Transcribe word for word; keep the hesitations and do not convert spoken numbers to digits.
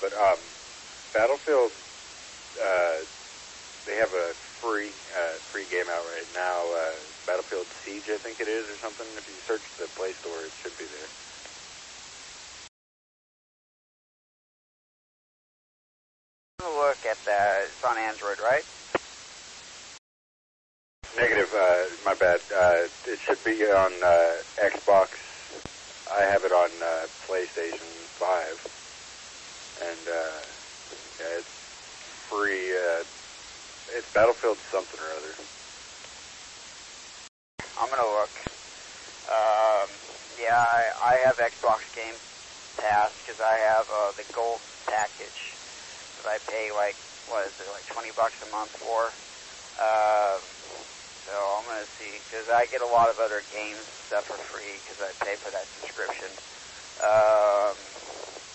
but um, Battlefield, uh, they have a free uh, free game out right now. Uh, Battlefield Siege, I think it is, or something. If you search the Play Store, it should be there. Look at that. It's on Android, right? Negative. Uh, my bad. Uh, it should be on uh, Xbox. I have it on uh, PlayStation five, and uh, yeah, it's free. Uh, it's Battlefield something or other. I'm gonna look. Um, yeah, I, I have Xbox Game Pass because I have uh, the Gold package that I pay like, what is it, like twenty bucks a month for. Um, so I'm gonna see, because I get a lot of other games and stuff for free because I pay for that subscription. Um,